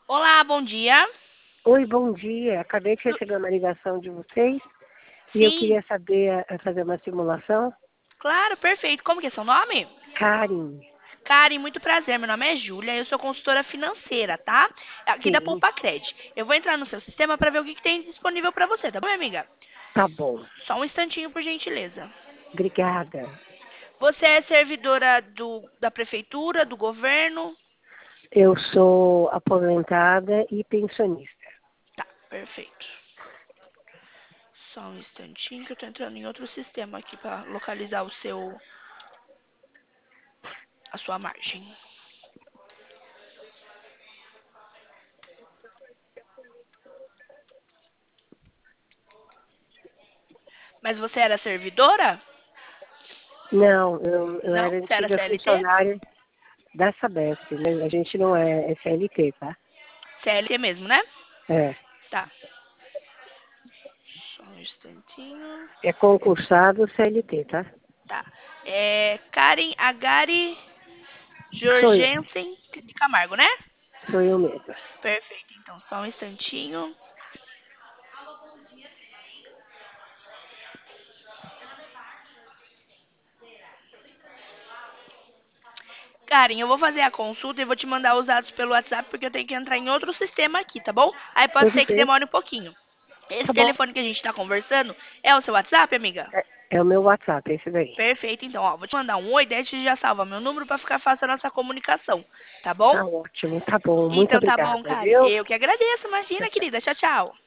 Olá, bom dia. Oi, bom dia. Acabei de Tu- receber uma ligação de vocês e eu Sim, queria saber fazer uma simulação. claro, perfeito. Como que é seu nome? Karen, Karen, muito prazer. Meu nome é Júlia, eu sou consultora financeira, tá? Aqui da sim, Poupacred. Eu vou entrar no seu sistema para ver o que tem disponível para você, tá bom, minha amiga? tá bom. Só um instantinho, por gentileza. Obrigada. Você é servidora da prefeitura, do governo? Eu sou aposentada e pensionista. Tá, perfeito. Só um instantinho que eu tô entrando em outro sistema aqui para localizar a sua margem. Mas você era servidora? Não, eu Não? era Você era antiga CLT? funcionária da Sabesp, mas a gente não é CLT, tá? CLT mesmo, né? É, Tá. Só um instantinho. é concursado CLT, tá? Tá. É Karen Agari Sou eu, Jorgensen de Camargo, né? sou eu mesma. Perfeito. Então, só um instantinho. Karen, eu vou fazer a consulta e vou te mandar os dados pelo WhatsApp porque eu tenho que entrar em outro sistema aqui, tá bom? Aí pode Tudo ser que bem, demore um pouquinho. Esse tá bom. telefone que a gente tá conversando é o seu WhatsApp, amiga? É o meu WhatsApp, esse daí. Perfeito, então, ó, vou te mandar um oi, daí você já salva meu número pra ficar fácil a nossa comunicação, tá bom? Tá ótimo, tá bom. Muito Então tá bom, obrigada, Karen. viu? Eu que agradeço, Tchau, imagina, tchau. querida. Tchau, tchau.